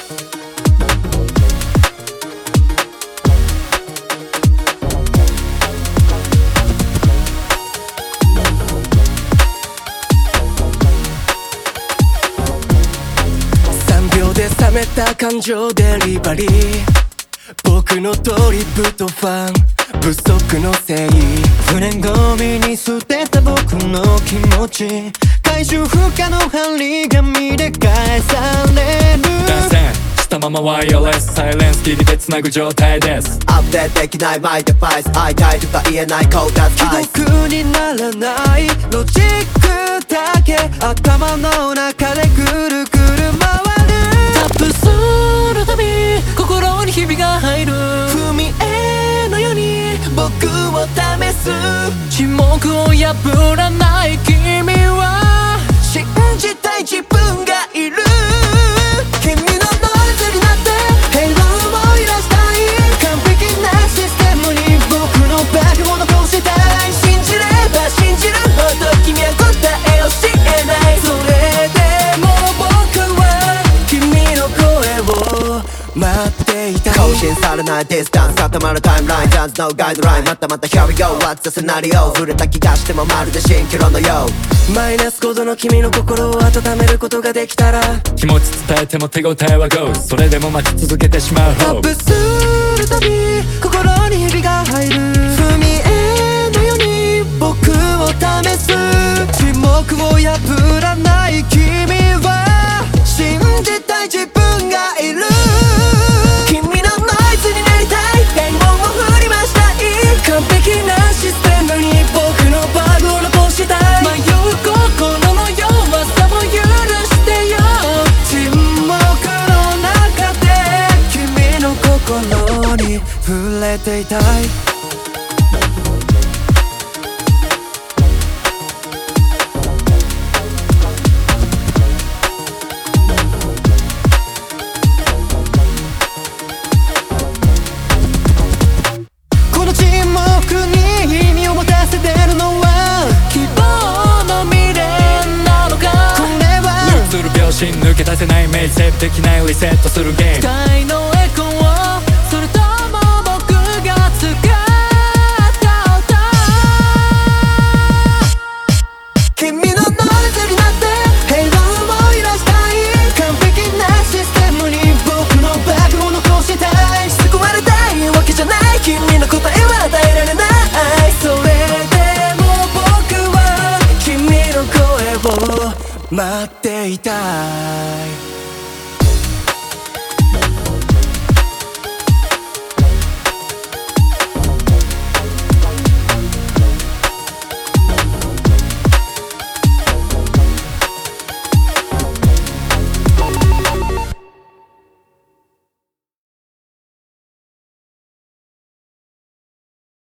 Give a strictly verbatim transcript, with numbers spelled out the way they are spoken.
冷めた感情デリバリー、僕のトリプトファン不足のせい、不燃ゴミに捨てた僕の気持ち、回収不可の張り紙で返される。 断線したままワイヤレスサイレンス切りで繋ぐ状態です。 アップデートできないマイデバイス、会いたいとか言えないコーダースアイス、 既読にならないロジックだけ頭の中でぐるぐる回る。タップするたび心にひびが入る。踏み絵のように僕を試す。沈黙を破らない君は信じたい自分がいる。君のノイズになって平和を思い出したい。完璧なシステムに僕のバグを残したい。信じれば信じるほど君は答えを知れない。それでも僕は君の声を待っていたい。 更新されないディスタンス固まるタイムライン、ジャンズのガイドライン、またまた Here we go What's the scenario、 触れた気がしてもまるで蜃気楼のよう。マイナスごどの君の心を温めることができたら、 気持ち伝えても手応えは Go、 それでも待ち続けてしまうタップするたび心にひびが入る。踏み絵のように僕を試す。沈黙を破らない君は信じたい自分がいる。君のノイズになりたい。伝言を振り回したい。完璧なシステムに僕のバグを残したい。迷う心の弱さも許してよ。沈黙の中で君の心に触れていたい。この沈黙に意味を持たせてるのは希望の未練なのか。これはループする秒針抜け出せないイメージ、セーブできないリセットするゲーム。 機械のエコー、それとも僕が使った歌。君のノイズになって平和を思い出したい。完璧なシステムに僕のバグを残したい。救われたいわけじゃない、君の答えは与えられない。それでも僕は君の声を待っていたい。